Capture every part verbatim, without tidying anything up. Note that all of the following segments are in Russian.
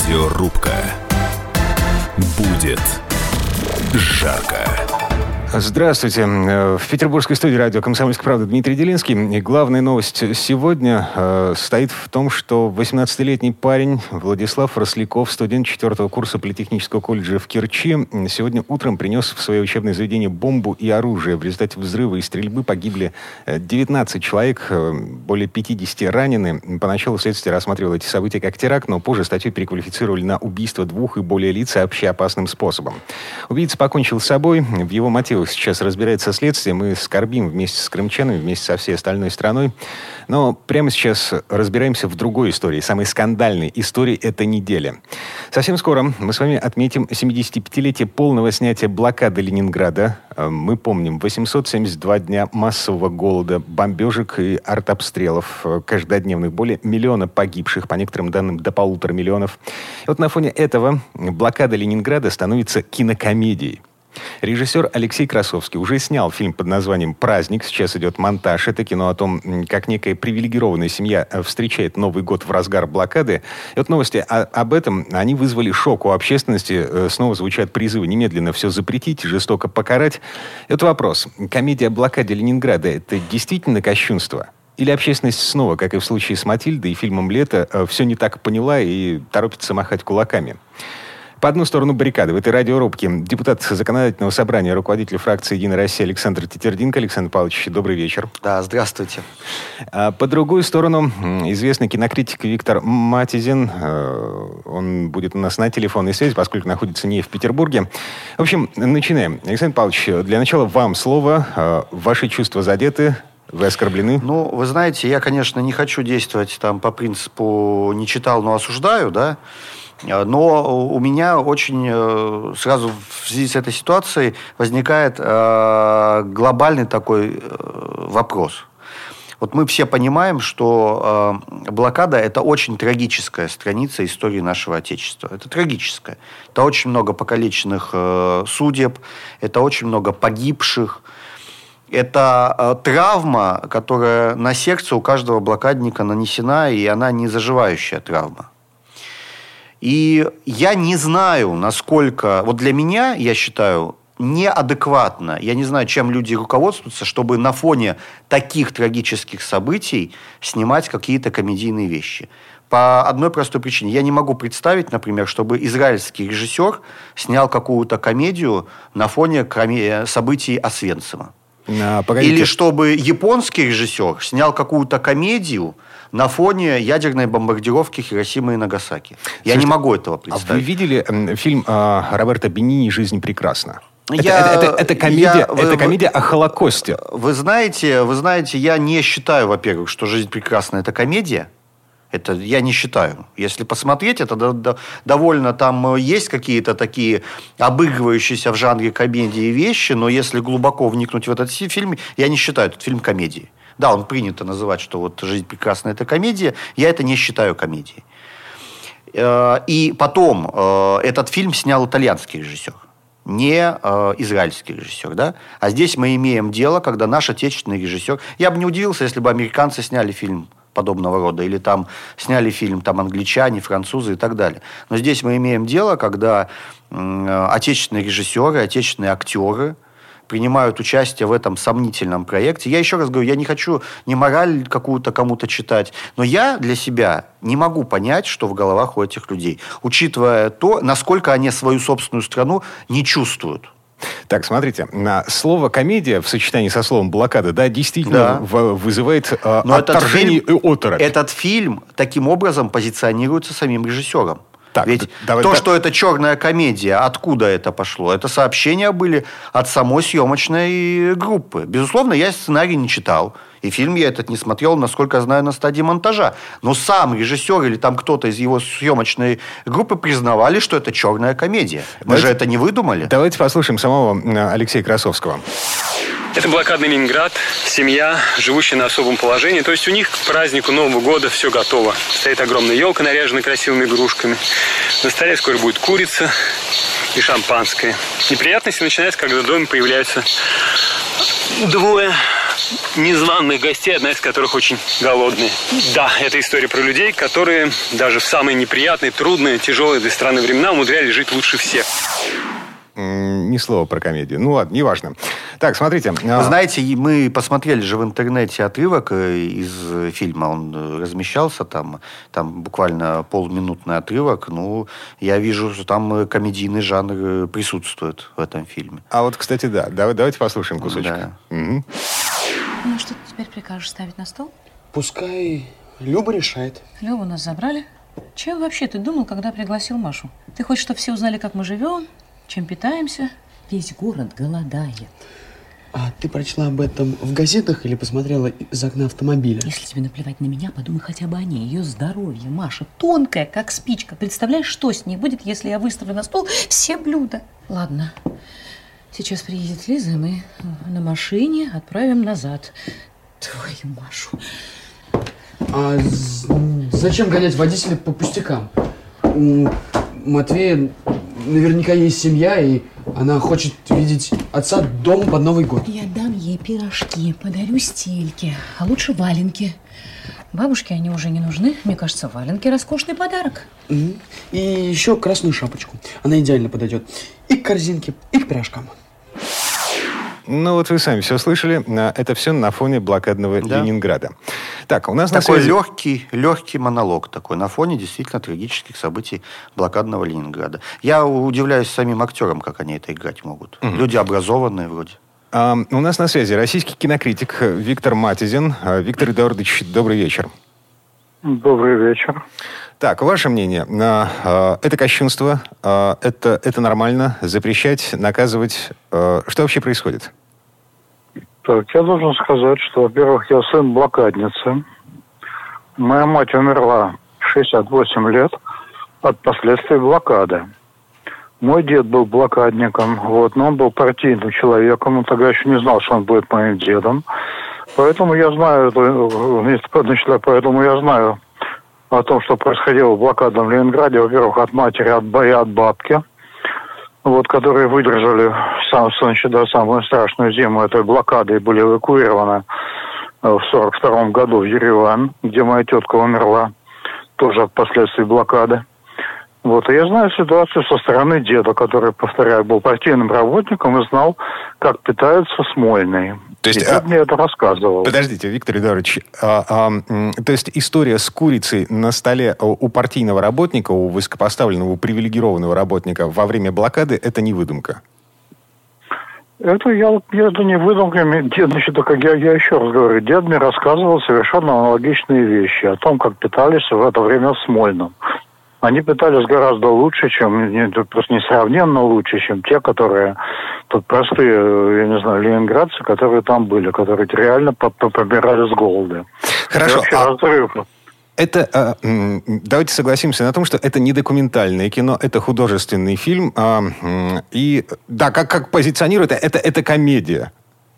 Радиорубка. Будет жарко. Здравствуйте. В петербургской студии радио «Комсомольская правда» Дмитрий Делинский. И главная новость сегодня э, состоит в том, что восемнадцатилетний парень Владислав Росляков, студент четвертого курса Политехнического колледжа в Керчи, сегодня утром принес в свое учебное заведение бомбу и оружие. В результате взрыва и стрельбы погибли девятнадцать человек, более пятьдесят ранены. Поначалу следствие рассматривало эти события как теракт, но позже статью переквалифицировали на убийство двух и более лиц общеопасным способом. Убийца покончил с собой. В его мотивах сейчас разбирается следствие. Мы скорбим вместе с крымчанами, вместе со всей остальной страной. Но прямо сейчас разбираемся в другой истории, самой скандальной истории этой недели. Совсем скоро мы с вами отметим семидесятипятилетие полного снятия блокады Ленинграда. Мы помним восемьсот семьдесят два дня массового голода, бомбежек и артобстрелов каждодневных, более миллиона погибших, по некоторым данным до полутора миллионов. И вот на фоне этого блокада Ленинграда становится кинокомедией. Режиссер Алексей Красовский уже снял фильм под названием «Праздник». Сейчас идет монтаж. Это кино о том, как некая привилегированная семья встречает Новый год в разгар блокады. И вот новости о, об этом, они вызвали шок у общественности. Снова звучат призывы немедленно все запретить, жестоко покарать. Это вопрос. Комедия о блокаде Ленинграда – это действительно кощунство? Или общественность снова, как и в случае с «Матильдой» и фильмом «Лето», все не так поняла и торопится махать кулаками? По одну сторону баррикады в этой радиорубке депутат Законодательного собрания, руководитель фракции «Единая Россия» Александр Тетердинко. Александр Павлович, добрый вечер. Да, здравствуйте. А по другую сторону известный кинокритик Виктор Матизин. Он будет у нас на телефонной связи, поскольку находится не в Петербурге. В общем, начинаем. Александр Павлович, для начала вам слово. Ваши чувства задеты? Вы оскорблены? Ну, вы знаете, я, конечно, не хочу действовать там по принципу «не читал, но осуждаю», да. Но у меня очень сразу в связи с этой ситуацией возникает глобальный такой вопрос. Вот мы все понимаем, что блокада – это очень трагическая страница истории нашего Отечества. Это трагическая. Это очень много покалеченных судеб, это очень много погибших. Это травма, которая на сердце у каждого блокадника нанесена, и она не заживающая травма. И я не знаю, насколько... Вот для меня, я считаю, неадекватно. Я не знаю, чем люди руководствуются, чтобы на фоне таких трагических событий снимать какие-то комедийные вещи. По одной простой причине. Я не могу представить, например, чтобы израильский режиссер снял какую-то комедию на фоне событий Освенцима. А, Или чтобы японский режиссер снял какую-то комедию на фоне ядерной бомбардировки Хиросимы и Нагасаки. Я Слушайте, не могу этого представить. А вы видели э, фильм э, Роберто Бенини «Жизнь прекрасна»? Это, я, это, это, это, комедия, я, это вы, комедия о Холокосте. Вы знаете, вы знаете, я не считаю, во-первых, что «Жизнь прекрасна» – это комедия. Это я не считаю. Если посмотреть, это до, до, довольно там есть какие-то такие обыгрывающиеся в жанре комедии вещи, но если глубоко вникнуть в этот фильм, я не считаю этот фильм комедией. Да, он принято называть, что вот «Жизнь прекрасна» – это комедия. Я это не считаю комедией. И потом, этот фильм снял итальянский режиссер, не израильский режиссер. Да? А здесь мы имеем дело, когда наш отечественный режиссер... Я бы не удивился, если бы американцы сняли фильм подобного рода, или там сняли фильм там, англичане, французы и так далее. Но здесь мы имеем дело, когда э, отечественные режиссеры, отечественные актеры принимают участие в этом сомнительном проекте. Я еще раз говорю, я не хочу ни мораль какую-то кому-то читать, но я для себя не могу понять, что в головах у этих людей, учитывая то, насколько они свою собственную страну не чувствуют. Так, смотрите, слово «комедия» в сочетании со словом «блокада», да, действительно да. В, вызывает э, отторжение фильм, и оторопь. Этот фильм таким образом позиционируется самим режиссером. Так, Ведь давай, то, да. что это черная комедия, откуда это пошло? Это сообщения были от самой съемочной группы. Безусловно, я сценарий не читал. И фильм я этот не смотрел, насколько я знаю, на стадии монтажа. Но сам режиссер или там кто-то из его съемочной группы признавали, что это черная комедия. Мы давайте, же это не выдумали. Давайте послушаем самого Алексея Красовского. Это блокадный Ленинград, семья, живущая на особом положении. То есть у них к празднику Нового года все готово. Стоит огромная елка, наряженная красивыми игрушками. На столе скоро будет курица и шампанское. Неприятности начинаются, когда в доме появляются двое незваных гостей, одна из которых очень голодная. Да, это история про людей, которые даже в самые неприятные, трудные, тяжелые для страны времена умудрялись жить лучше всех. Ни слова про комедию. Ну ладно, неважно. Так, смотрите. Вы знаете, мы посмотрели же в интернете отрывок из фильма. Он размещался там. Там буквально полминутный отрывок. Ну, я вижу, что там комедийный жанр присутствует в этом фильме. А вот, кстати, да. Давайте послушаем кусочек. Да. Угу. Ну, что ты теперь прикажешь ставить на стол? Пускай Люба решает. Лёву нас забрали. Чем вообще ты думал, когда пригласил Машу? Ты хочешь, чтобы все узнали, как мы живем? Чем питаемся? Весь город голодает. А ты прочла об этом в газетах или посмотрела из окна автомобиля? Если тебе наплевать на меня, подумай хотя бы о ней. Ее здоровье, Маша, тонкая, как спичка. Представляешь, что с ней будет, если я выставлю на стол все блюда? Ладно, сейчас приедет Лиза, и мы на машине отправим назад твою Машу. А зачем гонять водителя по пустякам? У Матвея наверняка есть семья, и она хочет видеть отца дома под Новый год. Я дам ей пирожки, подарю стельки, а лучше валенки. Бабушке они уже не нужны. Мне кажется, валенки – роскошный подарок. Mm-hmm. И еще красную шапочку. Она идеально подойдет и к корзинке, и к пирожкам. Ну, вот вы сами все слышали. Это все на фоне блокадного да. Ленинграда. Так, у нас такой на связи... легкий, легкий монолог такой на фоне действительно трагических событий блокадного Ленинграда. Я удивляюсь самим актерам, как они это играть могут. Угу. Люди образованные вроде. А, у нас на связи российский кинокритик Виктор Матизин. Виктор Эдуардович, добрый вечер. Добрый вечер. Так, ваше мнение. Это кощунство, это, это нормально? Запрещать, наказывать? Что вообще происходит? Так, я должен сказать, что, во-первых, я сын блокадницы. Моя мать умерла в шестьдесят восемь лет от последствий блокады. Мой дед был блокадником, вот, но он был партийным человеком, он тогда еще не знал, что он будет моим дедом. Поэтому я знаю, значит, поэтому я знаю о том, что происходило в блокадном Ленинграде, во-первых, от матери, от, и от бабки, вот, которые выдержали сам, значит, да, самую страшную зиму этой блокады и были эвакуированы в сорок втором году в Ереван, где моя тетка умерла, тоже от последствий блокады. Вот, и я знаю ситуацию со стороны деда, который, повторяю, был партийным работником и знал, как питаются Смольный. То есть, и дед а... мне это рассказывал. Подождите, Виктор Эдуардович, а, а, то есть история с курицей на столе у партийного работника, у высокопоставленного, у привилегированного работника во время блокады, это не выдумка? Это, я, это не выдумка. Дед, значит, как я, я еще раз говорю, дед мне рассказывал совершенно аналогичные вещи о том, как питались в это время в Смольном. Они питались гораздо лучше, чем, просто несравненно лучше, чем те, которые, тут простые, я не знаю, ленинградцы, которые там были, которые реально помирали с голода. Хорошо. А это, давайте согласимся на том, что это не документальное кино, это художественный фильм. И, да, как, как позиционирует, это, это комедия.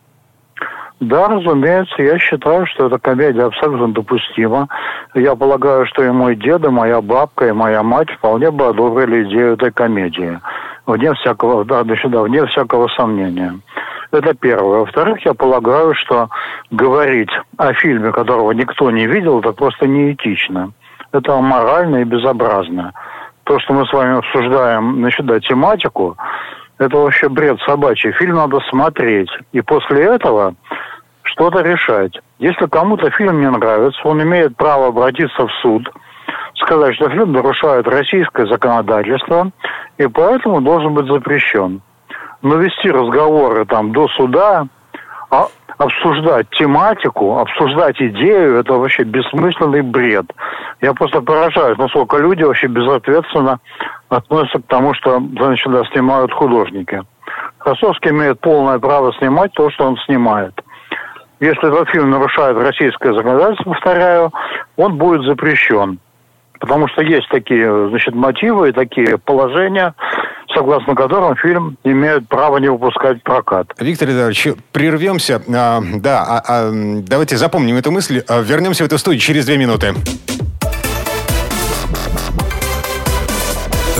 Да, разумеется, я считаю, что эта комедия абсолютно допустима. Я полагаю, что и мой дед, и моя бабка, и моя мать вполне бы одобрили идею этой комедии. Вне всякого, да, да, вне всякого сомнения. Это первое. Во-вторых, я полагаю, что говорить о фильме, которого никто не видел, это просто неэтично. Это аморально и безобразно. То, что мы с вами обсуждаем, значит, да, тематику, это вообще бред собачий. Фильм надо смотреть. И после этого что-то решать. Если кому-то фильм не нравится, он имеет право обратиться в суд, сказать, что фильм нарушает российское законодательство, и поэтому должен быть запрещен. Но вести разговоры там до суда, а обсуждать тематику, обсуждать идею, это вообще бессмысленный бред. Я просто поражаюсь, насколько люди вообще безответственно относятся к тому, что, значит, да, снимают художники. Красовский имеет полное право снимать то, что он снимает. Если этот фильм нарушает российское законодательство, повторяю, он будет запрещен. Потому что есть такие, значит, мотивы и такие положения, согласно которым фильм имеет право не выпускать в прокат. Виктор Эдуардович, прервемся. А, да, а, а, давайте запомним эту мысль. А, вернемся в эту студию через две минуты.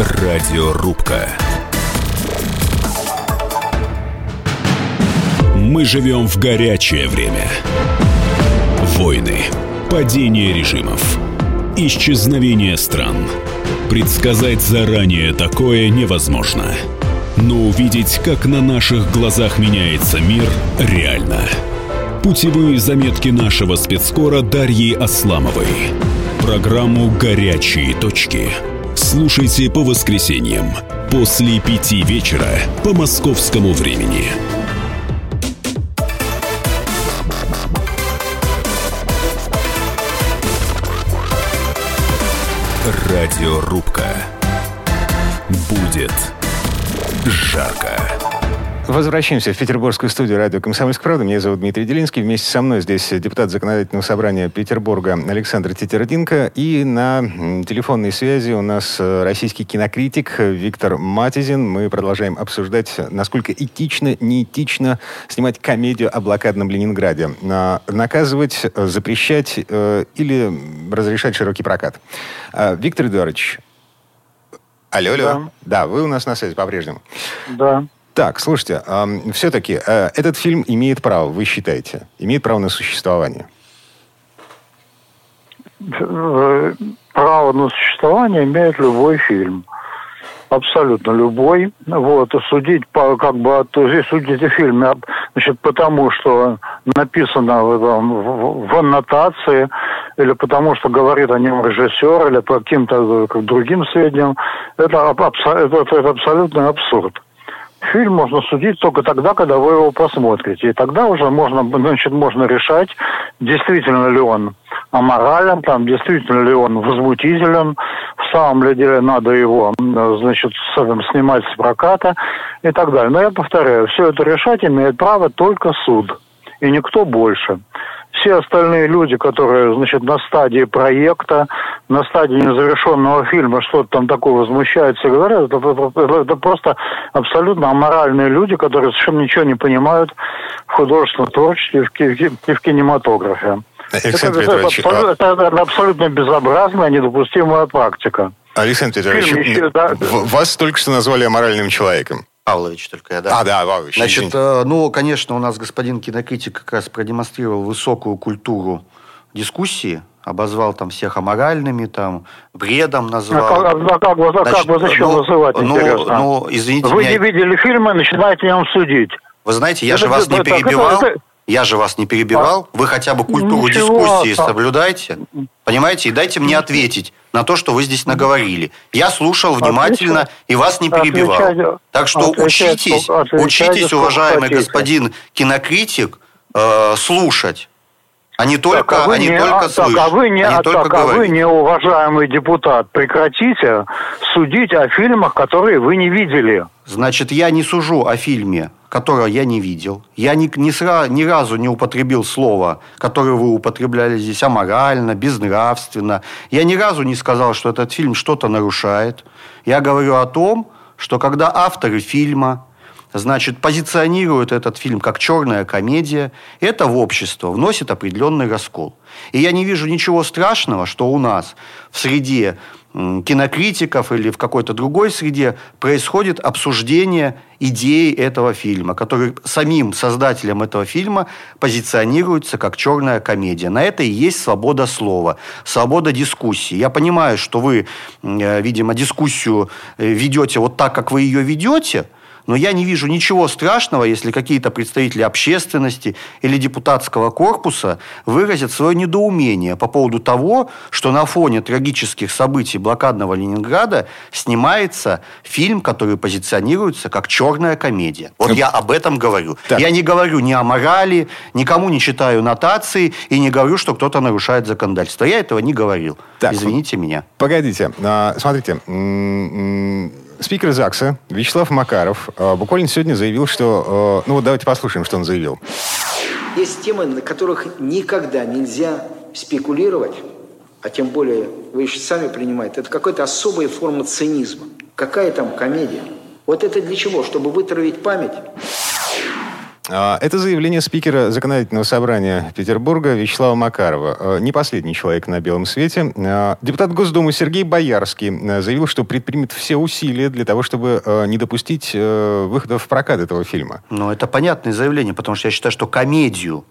Радиорубка. Мы живем в горячее время. Войны, падение режимов, исчезновение стран. Предсказать заранее такое невозможно. Но увидеть, как на наших глазах меняется мир, реально. Путевые заметки нашего спецкора Дарьи Асламовой. Программу «Горячие точки» слушайте по воскресеньям после пяти вечера по московскому времени. Радиорубка. Будет жарко. Возвращаемся в петербургскую студию радио «Комсомольская правда». Меня зовут Дмитрий Делинский. Вместе со мной здесь депутат Законодательного собрания Петербурга Александр Тетердинко. И на телефонной связи у нас российский кинокритик Виктор Матизин. Мы продолжаем обсуждать, насколько этично, неэтично снимать комедию о блокадном Ленинграде. Наказывать, запрещать или разрешать широкий прокат. Виктор Эдуардович. Алло, алло. Да. да, вы у нас на связи по-прежнему. Да. Так, слушайте, э, все-таки э, этот фильм имеет право, вы считаете, имеет право на существование? Право на существование имеет любой фильм. Абсолютно любой. Вот. Судить по, как бы, от, судить о фильме, значит, потому что написано в, в, в аннотации, или потому что говорит о нем режиссер, или по каким-то как, другим сведениям, это, это, это абсолютный абсурд. Фильм можно судить только тогда, когда вы его посмотрите. И тогда уже можно, значит, можно решать, действительно ли он аморален, там, действительно ли он возмутителен, в самом ли деле надо его, значит, снимать с проката и так далее. Но я повторяю, все это решать имеет право только суд. И никто больше. Все остальные люди, которые, значит, на стадии проекта, на стадии незавершенного фильма что-то там такое возмущаются и говорят, это, это, это просто абсолютно аморальные люди, которые совершенно ничего не понимают в художественном творчестве и в кинематографе. Александр это, Петрович, это, это, это, это абсолютно безобразная, недопустимая практика. Александр Петрович, еще, да, вас только что назвали аморальным человеком. Павлович только я, да? А, да, Павлович. Значит, э, ну, конечно, у нас господин кинокритик как раз продемонстрировал высокую культуру дискуссии, обозвал там всех аморальными, там, бредом назвал. А как, а как, а как вы зачем ну, вызывать, ну, интересно? Ну, извините вы меня... не видели фильма, начинаете нам судить. Вы знаете, я это, же вас это, не это, перебивал. это, это... Я же вас не перебивал. Вы хотя бы культуру Ничего, дискуссии а... соблюдайте. Понимаете? И дайте мне ответить на то, что вы здесь наговорили. Я слушал внимательно Отвечай. и вас не перебивал. Отвечайте. Так что Отвечайте. учитесь, Отвечайте, учитесь, уважаемый хотите. господин кинокритик, э, слушать. А не только, так, а а не не, только а, слышать. Так, а вы, не, а не а, только так, а вы, не уважаемый депутат, прекратите судить о фильмах, которые вы не видели. Значит, я не сужу о фильме, которого я не видел. Я ни, ни, сра, ни разу не употребил слово, которое вы употребляли здесь, аморально, безнравственно. Я ни разу не сказал, что этот фильм что-то нарушает. Я говорю о том, что когда авторы фильма, значит, позиционируют этот фильм как черная комедия, это в общество вносит определенный раскол. И я не вижу ничего страшного, что у нас в среде кинокритиков или в какой-то другой среде происходит обсуждение идеи этого фильма, который самим создателем этого фильма позиционируется как черная комедия. На это и есть свобода слова, свобода дискуссии. Я понимаю, что вы, видимо, дискуссию ведете вот так, как вы ее ведете, но я не вижу ничего страшного, если какие-то представители общественности или депутатского корпуса выразят свое недоумение по поводу того, что на фоне трагических событий блокадного Ленинграда снимается фильм, который позиционируется как черная комедия. Вот я об этом говорю. Так. Я не говорю ни о морали, никому не читаю нотации и не говорю, что кто-то нарушает законодательство. Я этого не говорил. Так, извините меня. Погодите. Смотрите. Спикер ЗАГСа Вячеслав Макаров буквально сегодня заявил, что... Ну вот давайте послушаем, что он заявил. Есть темы, на которых никогда нельзя спекулировать, а тем более, вы еще сами понимаете, это какая-то особая форма цинизма. Какая там комедия? Вот это для чего? Чтобы вытравить память? Это заявление спикера Законодательного собрания Петербурга Вячеслава Макарова. Не последний человек на белом свете. Депутат Госдумы Сергей Боярский заявил, что предпримет все усилия для того, чтобы не допустить выхода в прокат этого фильма. Ну, это понятное заявление, потому что я считаю, что комедию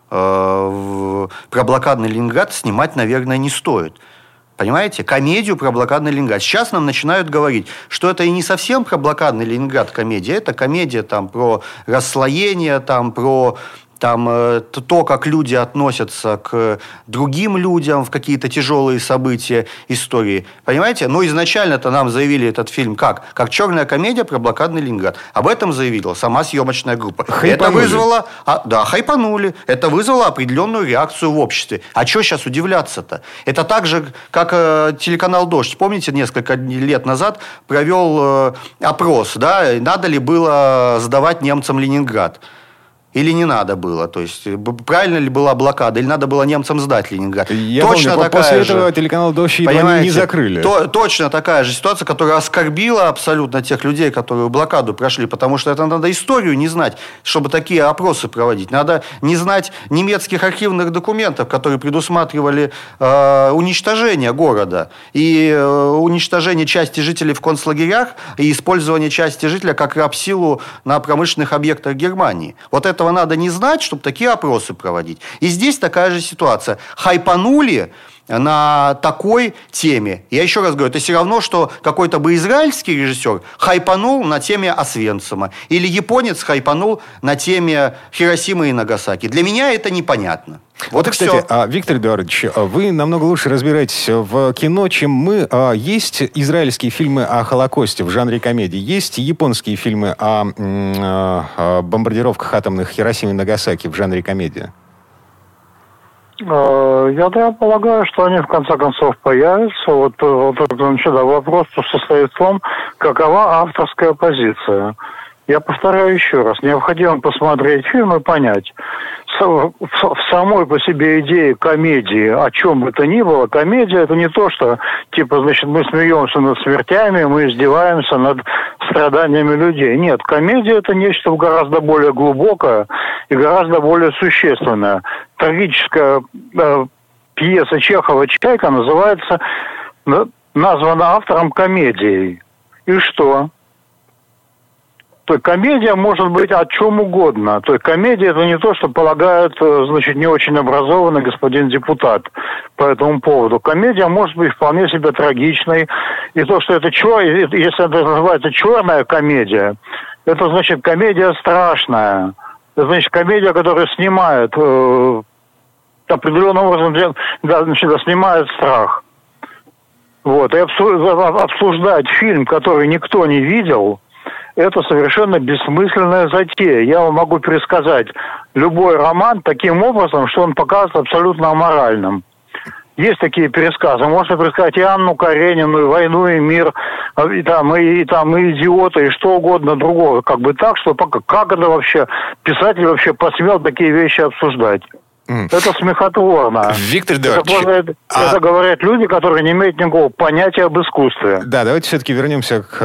э, про блокадный Ленинград снимать, наверное, не стоит. Понимаете? Комедию про блокадный Ленинград. Сейчас нам начинают говорить, что это и не совсем про блокадный Ленинград комедия. Это комедия там, про расслоение, там, про там, то, как люди относятся к другим людям в какие-то тяжелые события истории. Понимаете? Но изначально-то нам заявили этот фильм как? Как черная комедия про блокадный Ленинград. Об этом заявила сама съемочная группа. Хайпанули. Это вызвало... А, да, хайпанули. Это вызвало определенную реакцию в обществе. А что сейчас удивляться-то? Это так же, как э, телеканал «Дождь». Помните, несколько лет назад провел э, опрос, да? Надо ли было сдавать немцам Ленинград? Или не надо было? То есть, правильно ли была блокада? Или надо было немцам сдать Ленинград? Я точно помню, такая после же, этого телеканал «Дождь» едва не закрыли. То, точно такая же ситуация, которая оскорбила абсолютно тех людей, которые блокаду прошли. Потому что это надо историю не знать, чтобы такие опросы проводить. Надо не знать немецких архивных документов, которые предусматривали э, уничтожение города. И э, уничтожение части жителей в концлагерях, и использование части жителя как рабсилу на промышленных объектах Германии. Вот этого надо не знать, чтобы такие опросы проводить. И здесь такая же ситуация. Хайпанули на такой теме. Я еще раз говорю, это все равно, что какой-то бы израильский режиссер хайпанул на теме Освенцима. Или японец хайпанул на теме Хиросимы и Нагасаки. Для меня это непонятно. Вот, вот и кстати, все. Виктор Эдуардович, вы намного лучше разбираетесь в кино, чем мы. Есть израильские фильмы о Холокосте в жанре комедии, есть японские фильмы о, о бомбардировках атомных Хиросимы и Нагасаки в жанре комедии? Я, я полагаю, что они в конце концов появятся. Вот, вот значит, да, вопрос состоит в том, какова авторская позиция. Я повторяю еще раз, необходимо посмотреть фильм и понять. В самой по себе идее комедии, о чем бы то ни было, комедия это не то, что типа, значит, мы смеемся над смертями, мы издеваемся над страданиями людей. Нет, комедия это нечто гораздо более глубокое и гораздо более существенное. Трагическая э, пьеса Чехова «Чайка» называется, названа автором комедией. И что? То есть комедия может быть о чем угодно. То есть комедия это не то, что полагает, значит, не очень образованный господин депутат по этому поводу. Комедия может быть вполне себе трагичной. И то, что это чер... если это называется черная комедия, это значит комедия страшная. Это значит комедия, которая снимает э, определенным образом, да, значит, снимает страх. Вот. И обсуждать фильм, который никто не видел, это совершенно бессмысленная затея. Я вам могу пересказать любой роман таким образом, что он покажется абсолютно аморальным. Есть такие пересказы. Можно пересказать и Анну Каренину, и «Войну и мир», и там, и, и, там, и «Идиота», и что угодно другого. Как бы так, что как это вообще, писатель вообще посмел такие вещи обсуждать? Mm. Это смехотворно. Виктор Эдуардович, это, это, а... это говорят люди, которые не имеют никакого понятия об искусстве. Да, давайте все-таки вернемся к,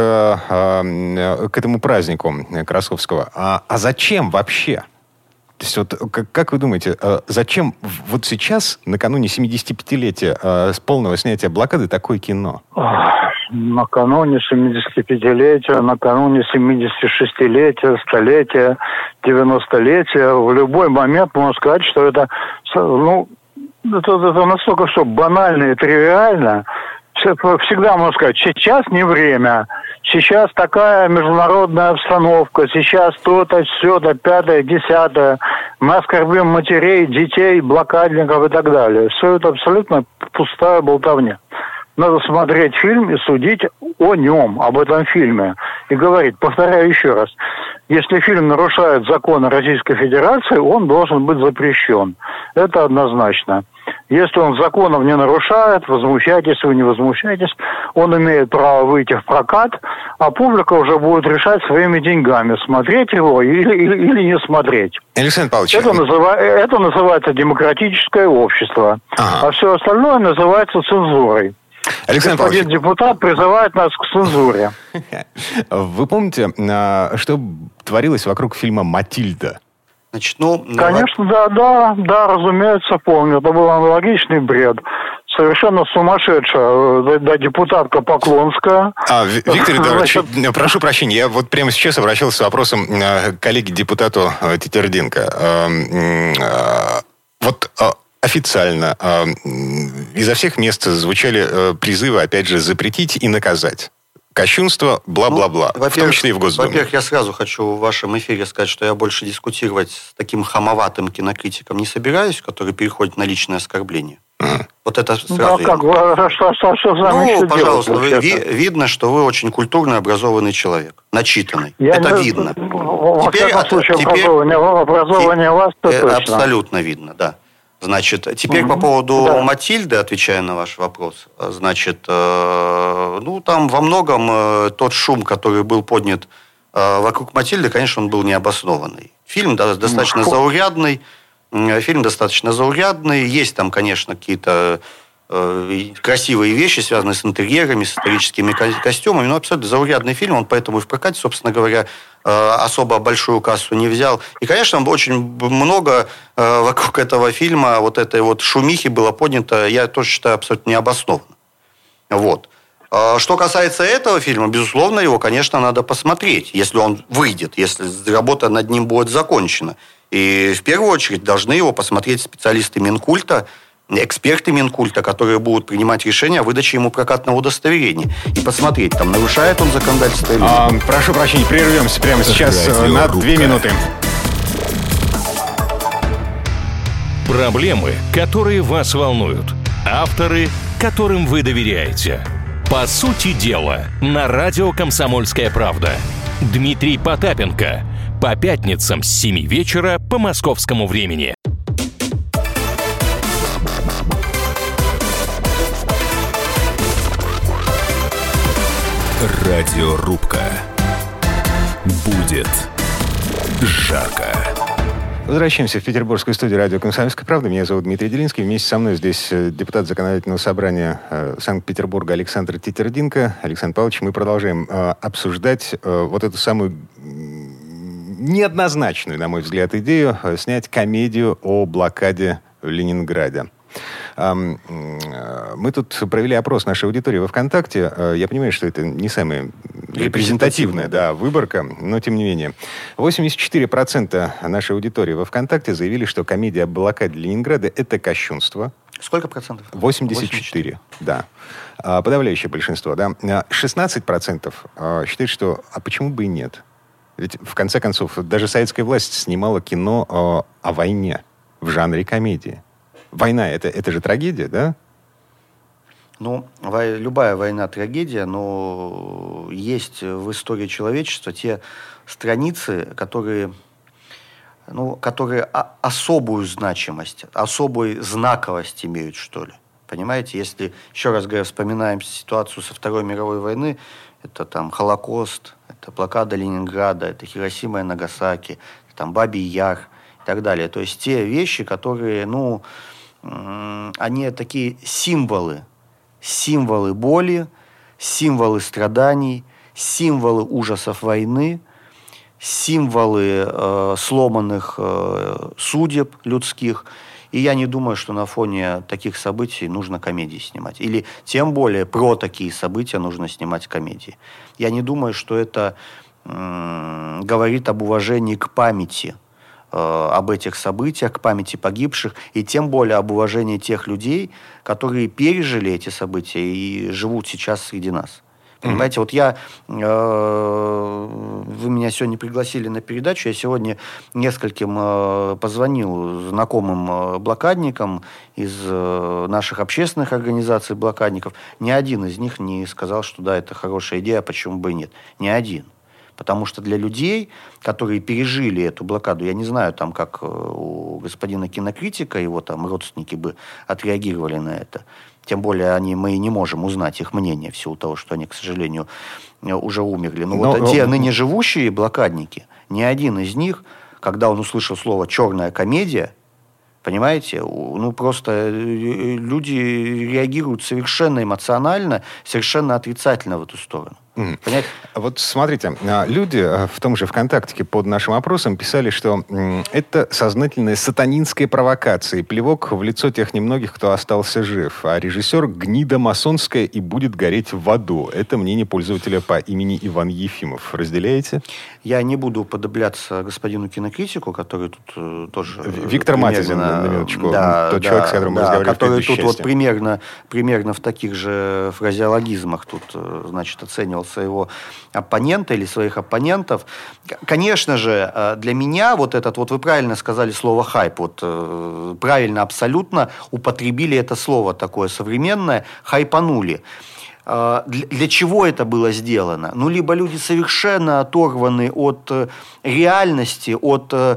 к этому празднику Красовского. А, а зачем вообще? То есть вот как, как вы думаете, зачем вот сейчас, накануне семидесятипятилетия с полного снятия блокады, такое кино? Накануне семидесятипятилетия, накануне семидесятишестилетия, столетия, девяностолетия, в любой момент можно сказать, что это, ну, это, это настолько все банально и тривиально. Всегда можно сказать, сейчас не время, сейчас такая международная обстановка, сейчас то-то, все-то, пятое, десятое, мы оскорбим матерей, детей, блокадников и так далее. Все это абсолютно пустая болтовня. Надо смотреть фильм и судить о нем, об этом фильме. И говорить, повторяю еще раз, если фильм нарушает законы Российской Федерации, он должен быть запрещен. Это однозначно. Если он законов не нарушает, возмущайтесь вы, не возмущайтесь, он имеет право выйти в прокат, а публика уже будет решать своими деньгами, смотреть его или, или, или не смотреть. Александр Павлович, это, называ... это называется демократическое общество, ага. А все остальное называется цензурой. Александр Господин Павлович, депутат призывает нас к цензуре. Вы помните, что творилось вокруг фильма «Матильда»? Значит, ну, Конечно, да, да, да, разумеется, помню. Это был аналогичный бред. Совершенно сумасшедшая, да, депутатка Поклонская. А, Виктор Эдуардович, Значит... прошу прощения, я вот прямо сейчас обращался с вопросом к коллеге-депутату Тетердинко. Вот официально изо всех мест звучали призывы, опять же, запретить и наказать. Кощунство, бла-бла-бла, ну, в том числе и в Госдуме. Во-первых, я сразу хочу в вашем эфире сказать, что я больше дискутировать с таким хамоватым кинокритиком не собираюсь, который переходит на личное оскорбление. Mm. Вот это сразу... Да, как вы, что, что, что ну, пожалуйста, вы, ви, видно, что вы очень культурно образованный человек, начитанный. Я это не... видно. Во теперь, всяком случае, теперь... образование у вас точно. Абсолютно видно, да. Значит, теперь угу. по поводу да. Матильды, отвечая на ваш вопрос, значит, э, ну, там во многом э, тот шум, который был поднят э, вокруг Матильды, конечно, он был необоснованный. Фильм да, достаточно заурядный, э, фильм достаточно заурядный, есть там, конечно, какие-то э, красивые вещи, связанные с интерьерами, с историческими костюмами, но абсолютно заурядный фильм, он поэтому и в прокате, собственно говоря, особо большую кассу не взял. И, конечно, очень много э, вокруг этого фильма вот этой вот шумихи было поднято, я тоже считаю, абсолютно необоснованно. Вот. А что касается этого фильма, безусловно, его, конечно, надо посмотреть, если он выйдет, если работа над ним будет закончена. И в первую очередь должны его посмотреть специалисты Минкульта, эксперты Минкульта, которые будут принимать решения о выдаче ему прокатного удостоверения. И посмотреть, там, нарушает он законодательство или нет. А, прошу прощения, прервемся прямо сейчас Радио на две минуты. Проблемы, которые вас волнуют. Авторы, которым вы доверяете. По сути дела, на радио «Комсомольская правда». Дмитрий Потапенко. По пятницам с семи вечера по московскому времени. Радиорубка. Будет жарко. Возвращаемся в петербургскую студию радио «Комсомольская правда». Меня зовут Дмитрий Делинский. Вместе со мной здесь депутат Законодательного собрания Санкт-Петербурга Александр Тетердинко. Александр Павлович, мы продолжаем э, обсуждать э, вот эту самую неоднозначную, на мой взгляд, идею э, снять комедию о блокаде в Ленинграде. Мы тут провели опрос нашей аудитории во ВКонтакте. Я понимаю, что это не самая репрезентативная да, выборка, но тем не менее. восемьдесят четыре процента нашей аудитории во ВКонтакте заявили, что комедия о блокаде Ленинграда – это кощунство. Сколько процентов? восемьдесят четыре, да. Подавляющее большинство, да. шестнадцать процентов считают, что а почему бы и нет? Ведь, в конце концов, даже советская власть снимала кино о, о войне в жанре комедии. Война это, – это же трагедия, да? Ну, во- любая война – трагедия, но есть в истории человечества те страницы, которые, ну, которые о- особую значимость, особую знаковость имеют, что ли. Понимаете, если, еще раз говоря, вспоминаем ситуацию со Второй мировой войны, это там Холокост, это блокада Ленинграда, это Хиросима и Нагасаки, там Бабий Яр и так далее. То есть те вещи, которые, ну, они такие символы, символы боли, символы страданий, символы ужасов войны, символы э, сломанных э, судеб людских. И я не думаю, что на фоне таких событий нужно комедии снимать. Или тем более про такие события нужно снимать комедии. Я не думаю, что это э, говорит об уважении к памяти, об этих событиях, к памяти погибших, и тем более об уважении тех людей, которые пережили эти события и живут сейчас среди нас. Понимаете, mm-hmm. вот я, э, вы меня сегодня пригласили на передачу, я сегодня нескольким э, позвонил знакомым э, блокадникам из э, наших общественных организаций блокадников. Ни один из них не сказал, что да, это хорошая идея, почему бы и нет. Ни один. Потому что для людей, которые пережили эту блокаду, я не знаю, там, как у господина кинокритика, его там родственники бы отреагировали на это. Тем более они, мы не можем узнать их мнение в силу того, что они, к сожалению, уже умерли. Но, но вот те ныне живущие блокадники, ни один из них, когда он услышал слово «черная комедия», понимаете, ну просто люди реагируют совершенно эмоционально, совершенно отрицательно в эту сторону. Mm. Понять? Вот смотрите, люди в том же ВКонтакте под нашим опросом писали, что это сознательная сатанинская провокация и плевок в лицо тех немногих, кто остался жив. А режиссер гнида масонская и будет гореть в аду. Это мнение пользователя по имени Иван Ефимов. Разделяете? Я не буду уподобляться господину кинокритику, который тут э, тоже... Виктор Матезин, на минуточку. Да, тот да, человек, с которым да, мы разговаривали который в тут части. вот примерно, примерно в таких же фразеологизмах тут, значит, оценивал своего оппонента или своих оппонентов. Конечно же, для меня вот этот, вот вы правильно сказали слово «хайп», вот правильно абсолютно употребили это слово такое современное, хайпанули. Для, для чего это было сделано? Ну, либо люди совершенно оторваны от реальности, от э,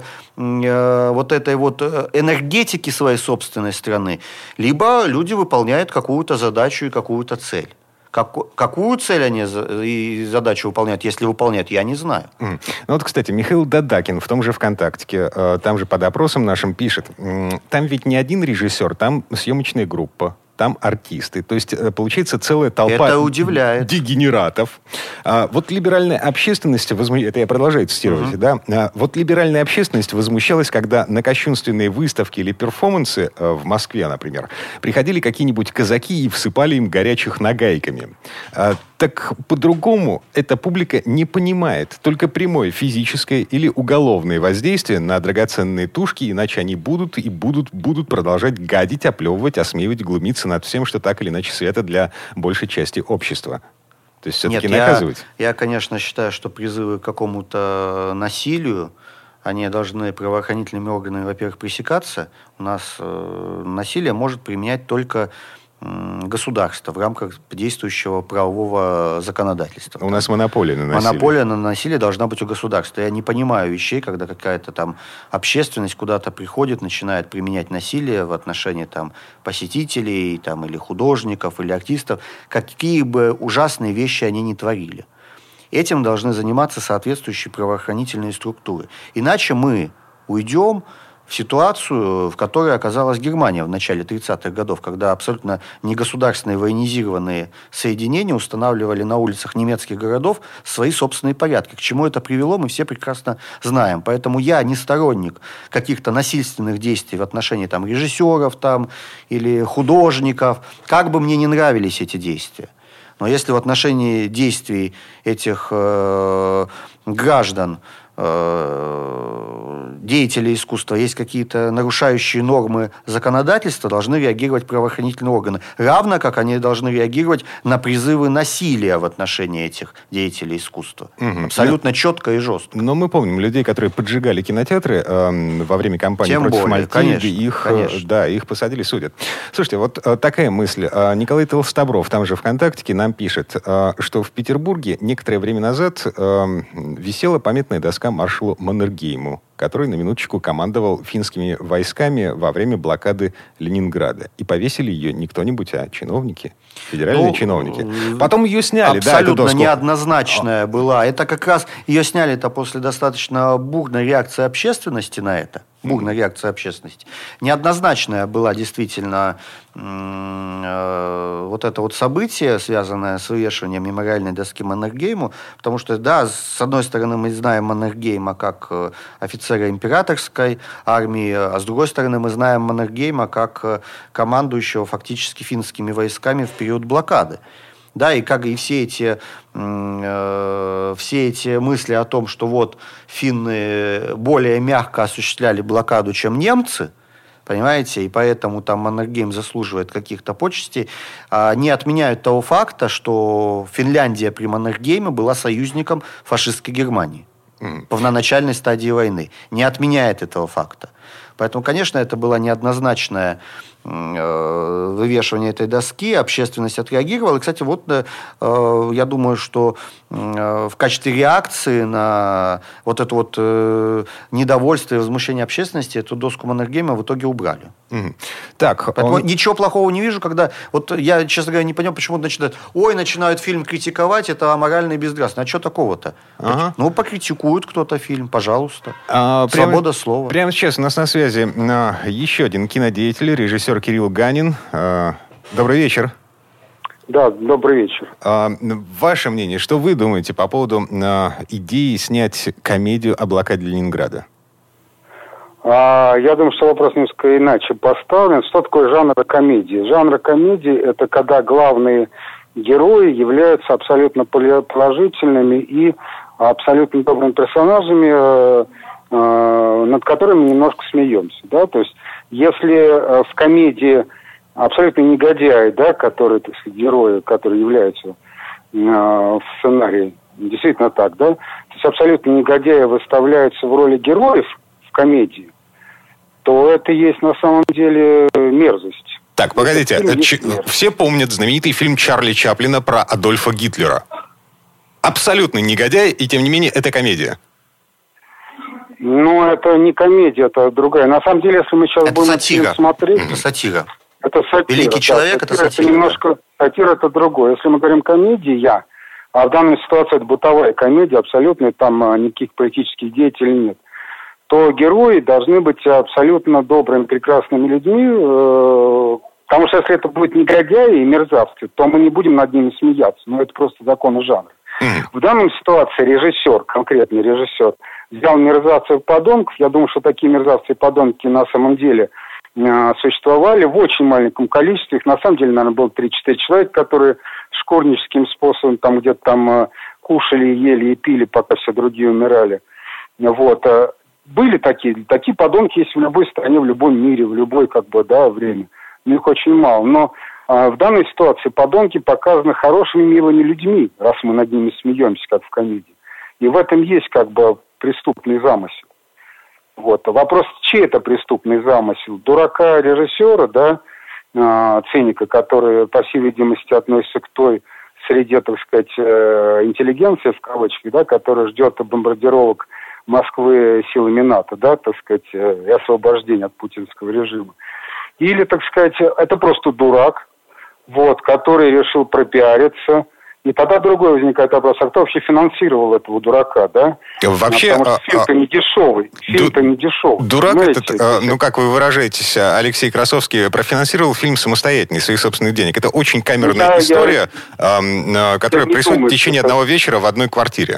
вот этой вот энергетики своей собственной страны, либо люди выполняют какую-то задачу и какую-то цель. Как, какую цель они и задачу выполняют, если выполняют, я не знаю. Mm. Ну вот, кстати, Михаил Дадакин в том же ВКонтакте, э, там же под опросом нашим пишет, там ведь не один режиссер, там съемочная группа. Там артисты. То есть, получается, целая толпа это удивляет. Дегенератов. А, вот либеральная общественность, возму... это я продолжаю цитировать, uh-huh. да? А, вот либеральная общественность возмущалась, когда на кощунственные выставки или перформансы а, в Москве, например, приходили какие-нибудь казаки и всыпали им горячих нагайками. А, так по-другому эта публика не понимает. Только прямое физическое или уголовное воздействие на драгоценные тушки, иначе они будут и будут, будут продолжать гадить, оплевывать, осмеивать, глумиться над всем, что так или иначе свято для большей части общества. То есть все-таки Нет, наказывать? Я, я, конечно, считаю, что призывы к какому-то насилию, они должны правоохранительными органами, во-первых, пресекаться. У нас э, насилие может применять только э, государство в рамках действующего правового законодательства. У нас монополия на насилие. Монополия на насилие должна быть у государства. Я не понимаю вещей, когда какая-то там общественность куда-то приходит, начинает применять насилие в отношении там посетителей там, или художников, или артистов, какие бы ужасные вещи они ни творили. Этим должны заниматься соответствующие правоохранительные структуры. Иначе мы уйдем в ситуацию, в которой оказалась Германия в начале тридцатых годов, когда абсолютно негосударственные военизированные соединения устанавливали на улицах немецких городов свои собственные порядки. К чему это привело, мы все прекрасно знаем. Поэтому я не сторонник каких-то насильственных действий в отношении там, режиссеров там, или художников, как бы мне не нравились эти действия. Но если в отношении действий этих э, граждан, э, деятелей искусства есть какие-то нарушающие нормы законодательства, должны реагировать правоохранительные органы. Равно как они должны реагировать на призывы насилия в отношении этих деятелей искусства. Угу. Абсолютно но, четко и жестко. Но мы помним людей, которые поджигали кинотеатры э, во время кампании Тем против более, Мальтиги. Их, конечно. Да, их посадили, судят. Слушайте, вот э, такая мысль. Э, Николай Толстобров, там же ВКонтакте, нам пишет, э, что в Петербурге некоторое время назад э, висела памятная доска маршалу Маннергейму, который, на минуточку, командовал финскими войсками во время блокады Ленинграда. И повесили ее не кто-нибудь, а чиновники, федеральные ну, чиновники. Потом ее сняли. Абсолютно да, неоднозначная была. Это как раз ее сняли-то после достаточно бурной реакции общественности на это. Бурная реакция общественности. Неоднозначная была действительно э, вот это вот событие, связанное с вывешиванием мемориальной доски Маннергейму, потому что, да, с одной стороны, мы знаем Маннергейма как офицера императорской армии, а с другой стороны, мы знаем Маннергейма как командующего фактически финскими войсками в период блокады. Да, и как и все эти, э, все эти мысли о том, что вот финны более мягко осуществляли блокаду, чем немцы, понимаете, и поэтому там Маннергейм заслуживает каких-то почестей, э, не отменяют того факта, что Финляндия при Маннергейме была союзником фашистской Германии mm. в начальной стадии войны. Не отменяет этого факта. Поэтому, конечно, это было неоднозначное э, вывешивание этой доски, общественность отреагировала. И, кстати, вот э, я думаю, что э, в качестве реакции на вот это вот э, недовольство и возмущение общественности эту доску Маннергейма в итоге убрали. Mm. Так, Поэтому он... ничего плохого не вижу, когда... Вот я, честно говоря, не понимаю, почему начинают... Ой, начинают фильм критиковать, это аморально и безнравственно. А что такого-то? Ага. Ну, покритикует кто-то фильм, пожалуйста. А, Свобода прямо, слова. Прямо сейчас у нас на связи еще один кинодеятель, режиссер Кирилл Ганин. Добрый вечер. Да, добрый вечер. А, ваше мнение, что вы думаете по поводу а, идеи снять комедию о блокаде Ленинграда? А, я думаю, что вопрос несколько иначе поставлен. Что такое жанр комедии? Жанр комедии – это когда главные герои являются абсолютно положительными и абсолютно добрыми персонажами, э, э, над которыми немножко смеемся. Да? То есть, если э, в комедии абсолютно негодяи, да, которые, так сказать, герои, которые являются э, в сценарии, действительно так, да, то есть абсолютно негодяи выставляются в роли героев в комедии, то это есть на самом деле мерзость. Так, погодите, Ч- все помнят знаменитый фильм Чарли Чаплина про Адольфа Гитлера. Абсолютный негодяй, и тем не менее это комедия. Ну, это не комедия, это другая. На самом деле, если мы сейчас это будем сатира. смотреть... Это сатира. Это сатира. Великий да, человек, сатира, это сатира. Это немножко... Сатира это другое. Если мы говорим комедия, а в данной ситуации это бытовая комедия, абсолютно там никаких политических деятелей нет, то герои должны быть абсолютно добрыми, прекрасными людьми, э- потому что если это будут негодяи и мерзавцы, то мы не будем над ними смеяться. Но это просто законы жанра. Mm. В данной ситуации режиссер, конкретный режиссер, взял мерзавцев и подонков. Я думаю, что такие мерзавцы и подонки на самом деле э, существовали в очень маленьком количестве. Их на самом деле, наверное, было три-четыре человека, которые шкурническим способом там где-то там э, кушали, ели и пили, пока все другие умирали. Вот. Были такие. Такие подонки есть в любой стране, в любом мире, в любое как бы, да, время. Но их очень мало. Но э, в данной ситуации подонки показаны хорошими, милыми людьми, раз мы над ними смеемся, как в комедии. И в этом есть как бы преступный замысел. Вот. Вопрос, чей это преступный замысел? Дурака режиссера, да, э, циника, который, по всей видимости, относится к той среде, так сказать, э, интеллигенции, в кавычках, да, которая ждет бомбардировок Москвы силами НАТО, да, так сказать, э, и освобождения от путинского режима. Или, так сказать, это просто дурак, вот, который решил пропиариться. И тогда другой возникает вопрос, а кто вообще финансировал этого дурака, да? Вообще... Потому что фильм-то а, не дешевый. Фильм-то ду- не дешевый. Дурак понимаете? этот, а, ну как вы выражаетесь, Алексей Красовский профинансировал фильм самостоятельно, из своих собственных денег. Это очень камерная да, история, я, а, которая происходит думаю, в течение одного это... вечера в одной квартире.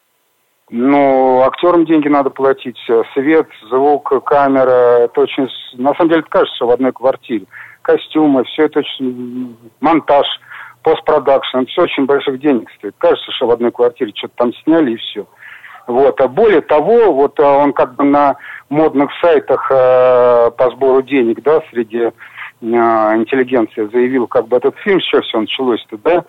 Ну, актерам деньги надо платить. Свет, звук, камера. Это очень... На самом деле, это кажется, что в одной квартире. Костюмы, все это очень... Монтаж, постпродакшн. Это все очень больших денег стоит. Кажется, что в одной квартире что-то там сняли и все. Вот. А более того, вот он как бы на модных сайтах э, по сбору денег, да, среди э, интеллигенции заявил, как бы этот фильм, сейчас все началось-то, да,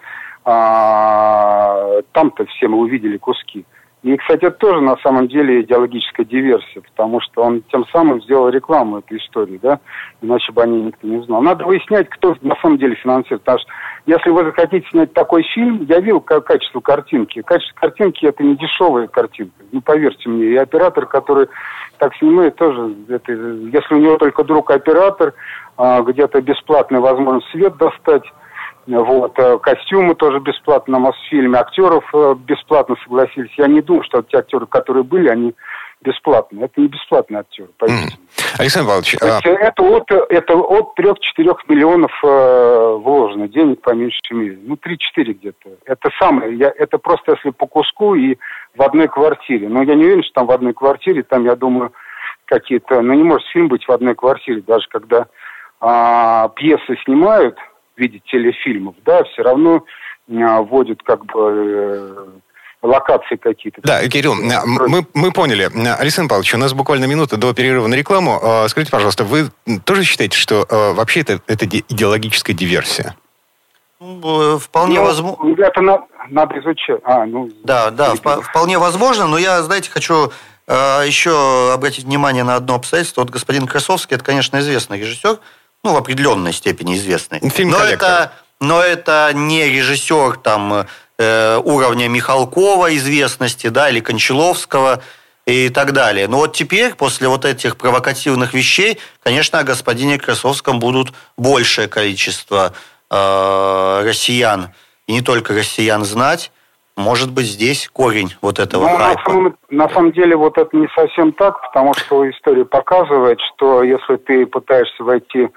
а, там-то все мы увидели куски. И, кстати, это тоже на самом деле идеологическая диверсия, потому что он тем самым сделал рекламу этой истории, да, иначе бы о ней никто не знал. Надо выяснять, кто на самом деле финансирует, потому что если вы захотите снять такой фильм, я видел качество картинки. Качество картинки – это не дешевая картинка, ну, поверьте мне. И оператор, который так снимает, тоже, это, если у него только друг оператор, где-то бесплатный возможность свет достать, вот, костюмы тоже бесплатно на Мосфильме, актеров бесплатно согласились. Я не думаю, что те актеры, которые были, они бесплатные. Это не бесплатные актеры, поверьте. Mm. Александр Павлович... А... Это, от, это от трех-четырех миллионов э, вложено денег, по меньшей мере. Ну, три-четыре где-то. Это самое. Я, это просто если по куску и в одной квартире. Но я не уверен, что там в одной квартире, там, я думаю, какие-то... Ну, не может фильм быть в одной квартире, даже когда э, пьесы снимают в виде телефильмов, да, все равно э, вводят как бы... Э, локации какие-то. Да, Кирилл, мы, мы поняли. Александр Павлович, у нас буквально минута до перерыва на рекламу. Скажите, пожалуйста, вы тоже считаете, что вообще это, это идеологическая диверсия? Вполне ну, возможно. Это на, надо изучать. А, ну, да, да, вп- вполне возможно, но я, знаете, хочу э, еще обратить внимание на одно обстоятельство. Вот господин Красовский, это, конечно, известный режиссер, ну, в определенной степени известный. Фильм но это, но это не режиссер, там, уровня Михалкова известности, да, или Кончаловского и так далее. Но вот теперь, после вот этих провокативных вещей, конечно, о господине Красовском будут большее количество э, россиян, и не только россиян, знать. Может быть, здесь корень вот этого ну, хайпа. На самом, на самом деле, вот это не совсем так, потому что история показывает, что если ты пытаешься войти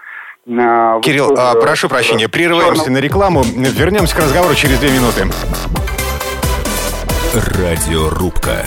Кирилл, а, прошу прощения, прерываемся на рекламу. Вернемся к разговору через две минуты. Радиорубка.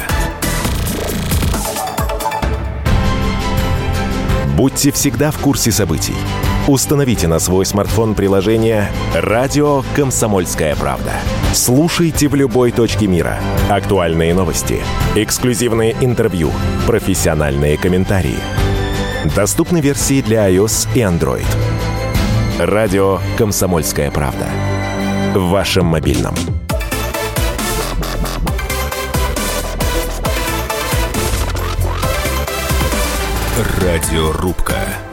Будьте всегда в курсе событий. Установите на свой смартфон приложение «Радио Комсомольская правда». Слушайте в любой точке мира. Актуальные новости, эксклюзивные интервью, профессиональные комментарии. Доступны версии для iOS и Android. «Радио Комсомольская правда». В вашем мобильном. Радиорубка.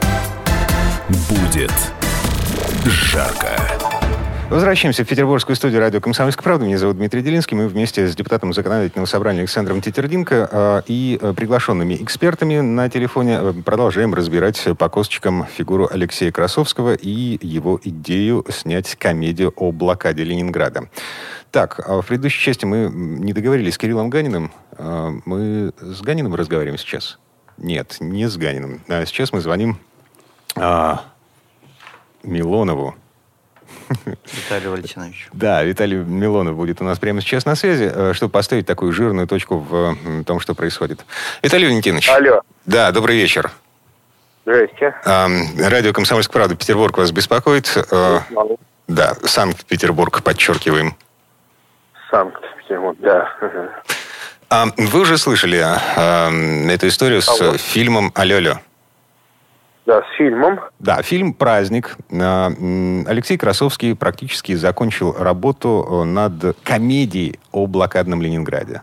Будет жарко. Возвращаемся в петербургскую студию радио «Комсомольская правда». Меня зовут Дмитрий Делинский. Мы вместе с депутатом законодательного собрания Александром Тетердинко э, и приглашенными экспертами на телефоне продолжаем разбирать по косточкам фигуру Алексея Красовского и его идею снять комедию о блокаде Ленинграда. Так, в предыдущей части мы не договорились с Кириллом Ганиным. Мы с Ганиным разговариваем сейчас? Нет, не с Ганиным. А сейчас мы звоним а, Милонову. Виталию Валентиновичу. Да, Виталий Милонов будет у нас прямо сейчас на связи, чтобы поставить такую жирную точку в том, что происходит. Виталий Валентинович. Алло. Да, добрый вечер. Здрасте. А, радио «Комсомольская правда», Петербург вас беспокоит. А, да, Санкт-Петербург, подчеркиваем. Санкт-Петербург, да. А, вы уже слышали а, эту историю с Алло. фильмом «Алло-алло»? Да, с фильмом. Да, фильм «Праздник». Алексей Красовский практически закончил работу над комедией о блокадном Ленинграде.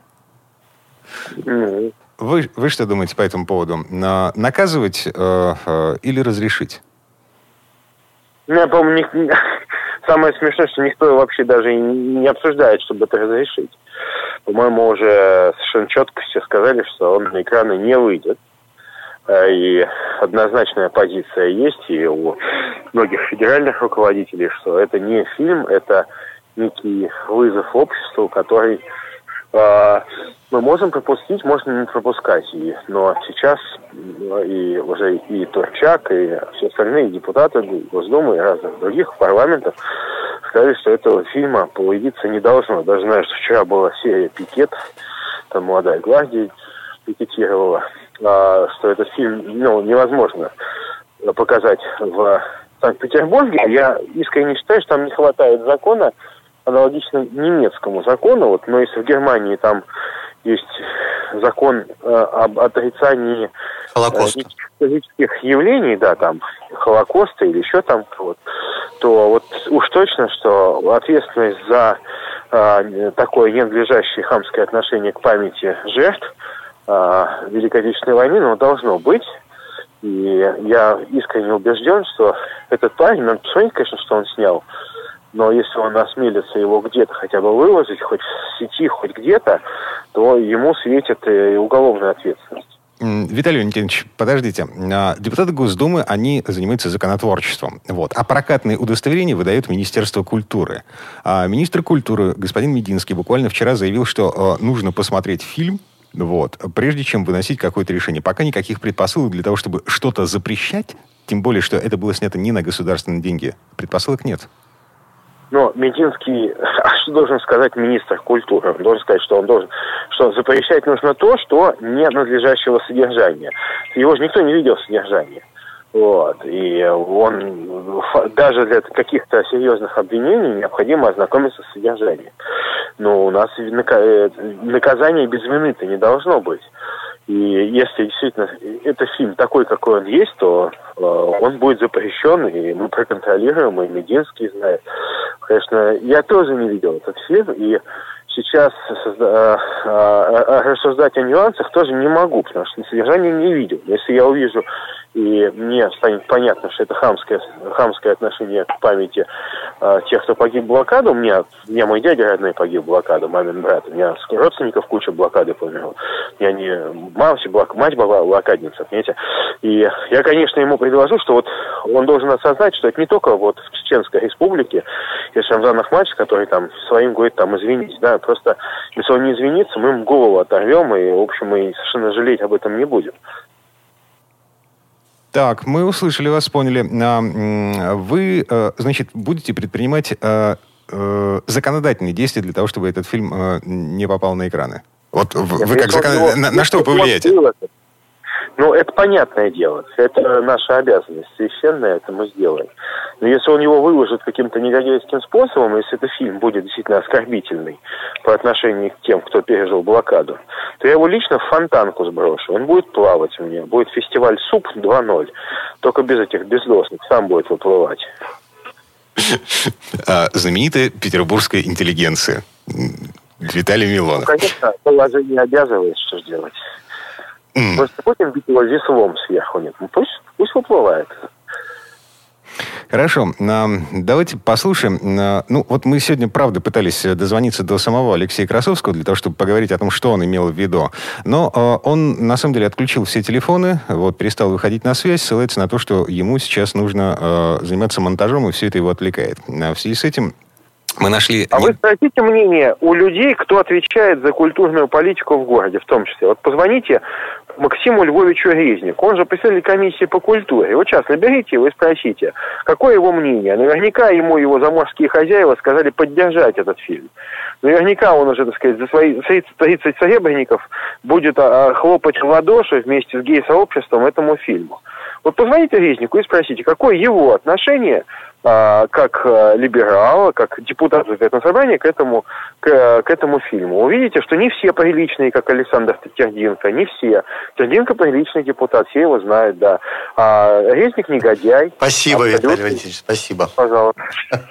Mm. Вы, вы что думаете по этому поводу? Наказывать э, э, или разрешить? Ну, я помню, не... самое смешное, что никто вообще даже не обсуждает, чтобы это разрешить. По-моему, уже совершенно четко все сказали, что он на экраны не выйдет. И однозначная позиция есть и у многих федеральных руководителей, что это не фильм, это некий вызов обществу, который э, мы можем пропустить, можно не пропускать. И, но сейчас и уже и Турчак, и все остальные депутаты Госдумы и разных других парламентов сказали, что этого фильма появиться не должно. Даже знаю, что вчера была серия пикет, там молодая гвардия пикетировала, что этот фильм ну, невозможно показать в Санкт-Петербурге. Я искренне считаю, что там не хватает закона, аналогично немецкому закону. Вот, но если в Германии там есть закон э, об отрицании Холокоста. Э, физических явлений, да, там, Холокоста или еще там вот, то вот уж точно, что ответственность за э, такое ненадлежащее хамское отношение к памяти жертв Великой Отечественной войны, но должно быть. И я искренне убежден, что этот парень, надо посмотреть, конечно, что он снял, но если он осмелится его где-то хотя бы выложить, хоть в сети, хоть где-то, то ему светит и уголовная ответственность. Виталий Валентинович, подождите. Депутаты Госдумы, они занимаются законотворчеством. Вот. А прокатные удостоверения выдает Министерство культуры. А министр культуры, господин Мединский, буквально вчера заявил, что нужно посмотреть фильм, вот, прежде чем выносить какое-то решение. Пока никаких предпосылок для того, чтобы что-то запрещать, тем более, что это было снято не на государственные деньги, предпосылок нет. Но Мединский, а что должен сказать министр культуры? Он должен сказать, что он должен, что запрещать нужно то, что не надлежащего содержания. Его же никто не видел содержание. Вот. И он даже для каких-то серьезных обвинений необходимо ознакомиться с содержанием. Но у нас наказание без вины-то не должно быть. И если действительно это фильм такой, какой он есть, то э, он будет запрещен, и мы проконтролируем, и Мединский знает. Конечно, я тоже не видел этот фильм, и сейчас созда- э, э, рассуждать о нюансах тоже не могу, потому что содержание не видел. Если я увижу, и мне станет понятно, что это хамское, хамское отношение к памяти э, тех, кто погиб в блокаду. У меня, у меня мой дядя родной погиб в блокаду, мамин брат. У меня родственников куча блокады померла. Я не мать, блок, мать была блокадница, понимаете. И я, конечно, ему предложу, что вот он должен осознать, что это не только вот в Чеченской республике, если Рамзан Ахмадович, который там своим говорит, там, извинись, да, просто если он не извинится, мы ему голову оторвем, и, в общем, мы совершенно жалеть об этом не будем. Так, мы услышали вас, поняли. Вы, значит, будете предпринимать законодательные действия для того, чтобы этот фильм не попал на экраны? Вот вы как закон... на, на что вы повлияете? Ну, это понятное дело. Это наша обязанность священная, это мы сделаем. Но если он его выложит каким-то негодяйским способом, если этот фильм будет действительно оскорбительный по отношению к тем, кто пережил блокаду, то я его лично в фонтанку сброшу. Он будет плавать у меня. Будет фестиваль СУП два ноль. Только без этих бездосных. Сам будет выплывать. Знаменитая петербургская интеллигенция. Виталий Милонов. Ну, конечно, положение обязывает, что же делать. Mm. Просто будем бить его веслом сверху. Нет. Ну, пусть, пусть выплывает. Хорошо. Давайте послушаем. Ну, вот мы сегодня, правда, пытались дозвониться до самого Алексея Красовского для того, чтобы поговорить о том, что он имел в виду. Но он, на самом деле, отключил все телефоны, вот, перестал выходить на связь, ссылается на то, что ему сейчас нужно заниматься монтажом, и все это его отвлекает. В связи с этим мы нашли... А вы спросите мнение у людей, кто отвечает за культурную политику в городе, в том числе. Вот позвоните Максиму Львовичу Резнику. Он же председатель комиссии по культуре. Вот сейчас наберите его и спросите, какое его мнение. Наверняка ему его заморские хозяева сказали поддержать этот фильм. Наверняка он уже, так сказать, за свои тридцать серебряников будет а, хлопать в ладоши вместе с гей-сообществом этому фильму. Вот позвоните Резнику и спросите, какое его отношение а, как а, либерала, как депутата законодательного собрания к этому, к, к этому фильму. Увидите, что не все приличные, как Александр Тердинко, не все. Тердинко приличный депутат, все его знают, да. А Резник негодяй. Спасибо, Виталий Валентинович, спасибо. Пожалуйста.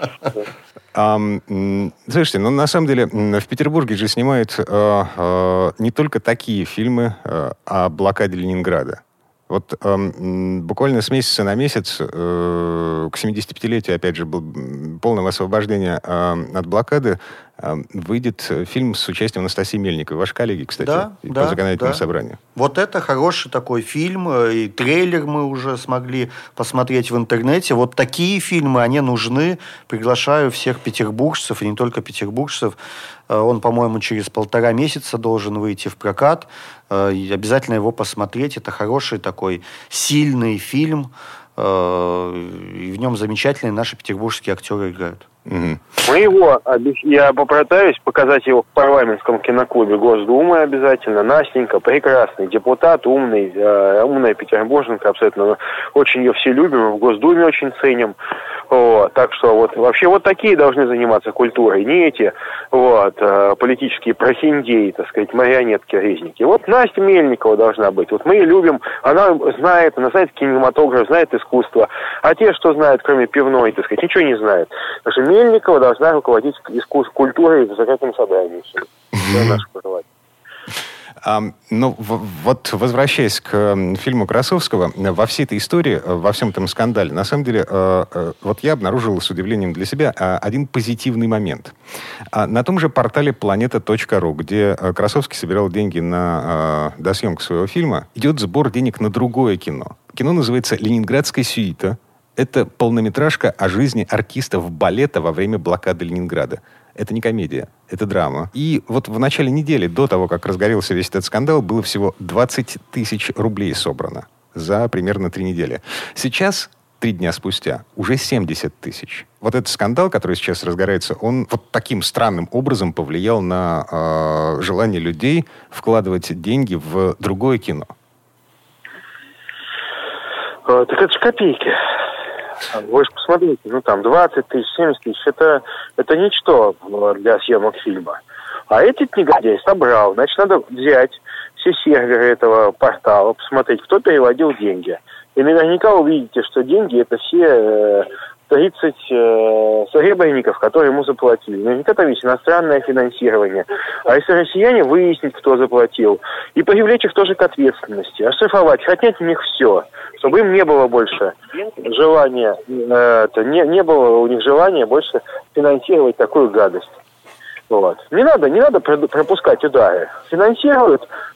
Um, слушайте, ну на самом деле в Петербурге же снимают uh, uh, не только такие фильмы uh, о блокаде Ленинграда. Вот э, буквально с месяца на месяц э, к семидесятипятилетию, опять же, был полного освобождения э, от блокады, э, выйдет фильм с участием Анастасии Мельниковой. Ваши коллеги, кстати, да, по да, законодательному да. собранию. Вот это хороший такой фильм. И трейлер мы уже смогли посмотреть в интернете. Вот такие фильмы, они нужны. Приглашаю всех петербуржцев, и не только петербуржцев. Он, по-моему, через полтора месяца должен выйти в прокат. И обязательно его посмотреть. Это хороший такой сильный фильм. И в нем замечательные наши петербургские актеры играют. Угу. Мы его, я попытаюсь показать его в парламентском киноклубе Госдумы обязательно. Настенька, прекрасный депутат, умный, э, умная петербурженка, абсолютно. Очень ее все любим, в Госдуме очень ценим. Вот, так что вот вообще вот такие должны заниматься культурой, не эти вот, э, политические прохиндеи, так сказать, марионетки, резники. Вот Настя Мельникова должна быть. Вот мы ее любим, она знает, она знает кинематограф, знает искусство. А те, что знают, кроме пивной, так сказать, ничего не знают. Так что Мельникова должна руководить искусством, культурой в законодательном собрании. Это наше пожелание. А, ну, в, вот возвращаясь к э, фильму Красовского, во всей этой истории, во всем этом скандале, на самом деле, э, э, вот я обнаружил с удивлением для себя э, один позитивный момент. А, на том же портале планета точка ру, где э, Красовский собирал деньги на э, досъемку своего фильма, идет сбор денег на другое кино. Кино называется «Ленинградская сюита». Это полнометражка о жизни артистов балета во время блокады Ленинграда. Это не комедия, это драма. И вот в начале недели, до того, как разгорелся весь этот скандал, было всего двадцать тысяч рублей собрано за примерно три недели. Сейчас, три дня спустя, уже семьдесят тысяч. Вот этот скандал, который сейчас разгорается, он вот таким странным образом повлиял на э, желание людей вкладывать деньги в другое кино. Так это же копейки. Вы же посмотрите, ну там двадцать тысяч, семьдесят тысяч, это, это ничто для съемок фильма. А этот негодяй собрал, значит, надо взять все серверы этого портала, посмотреть, кто переводил деньги. И наверняка увидите, что деньги это все тридцать э, серебряников, которые ему заплатили. Наверняка там есть иностранное финансирование. А если россияне выяснить, кто заплатил, и привлечь их тоже к ответственности, оштрафовать, отнять у них все, чтобы им не было больше желания, э, это, не, не было у них желания больше финансировать такую гадость. Вот. Не надо, не надо пропускать удары. Финансируют,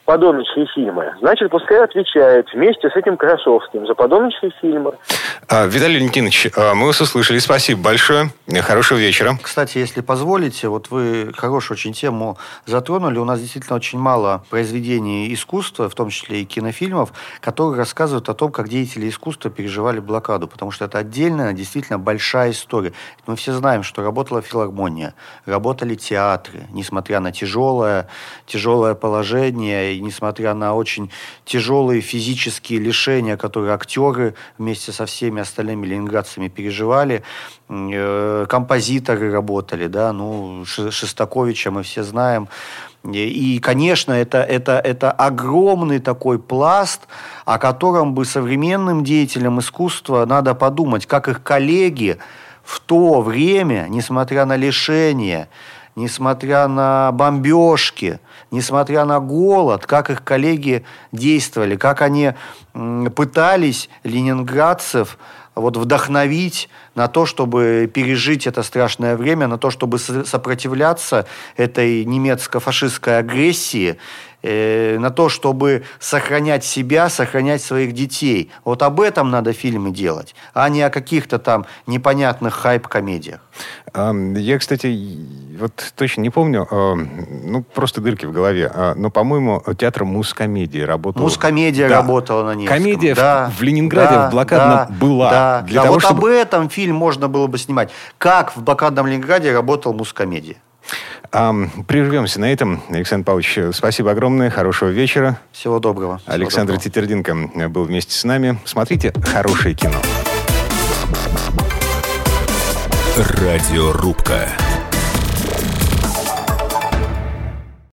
подоночные фильмы, значит, пускай отвечает вместе с этим Красовским за подоночные фильмы. А, Виталий Валентинович, мы вас услышали. Спасибо большое. Хорошего вечера. Кстати, если позволите, вот вы хорошую очень тему затронули. У нас действительно очень мало произведений искусства, в том числе и кинофильмов, которые рассказывают о том, как деятели искусства переживали блокаду. Потому что это отдельная, действительно большая история. Мы все знаем, что работала филармония, работали театры, несмотря на тяжелое, тяжелое положение, и несмотря на очень тяжелые физические лишения, которые актеры вместе со всеми остальными ленинградцами переживали, э, композиторы работали, да, ну, Шостаковича мы все знаем. И, конечно, это, это, это огромный такой пласт, о котором бы современным деятелям искусства надо подумать, как их коллеги в то время, несмотря на лишения, несмотря на бомбежки, несмотря на голод, как их коллеги действовали, как они пытались ленинградцев вот вдохновить на то, чтобы пережить это страшное время, на то, чтобы сопротивляться этой немецко-фашистской агрессии, э, на то, чтобы сохранять себя, сохранять своих детей. Вот об этом надо фильмы делать, а не о каких-то там непонятных хайп-комедиях. Я, кстати, вот точно не помню, ну, просто дырки в голове, но, по-моему, театр Мускомедии работал. Мускомедия да. работала на Невском. Комедия да. в, в Ленинграде да. в блокадном да. была. Да, для да. того, вот чтобы... об этом фильм можно было бы снимать. Как в блокадном Ленинграде работал Мускомедия. Прервемся на этом. Александр Павлович, спасибо огромное. Хорошего вечера. Всего доброго. Всего Александр доброго. Тетердинко был вместе с нами. Смотрите хорошее кино. Радиорубка.